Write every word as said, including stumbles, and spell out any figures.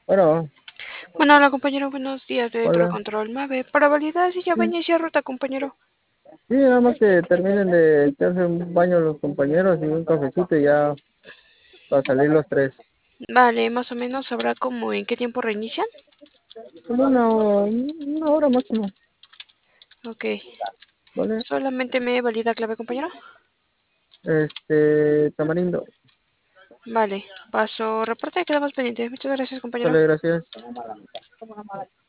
Bueno, Bueno, hola compañero, buenos días de Pro hola. Control Mave. Para validar si ya va a Sí, iniciar ruta, compañero. sí, nada más que terminen de echarse un baño los compañeros y un cafecito y ya para salir los tres. Vale, más o menos sabrá como en qué tiempo reinician. Como una, una hora máximo, Ok. ¿vale? Solamente me valida clave, compañero. Este, Tamarindo. Vale, paso reporte y quedamos pendientes. Muchas gracias, compañero. Dale, gracias.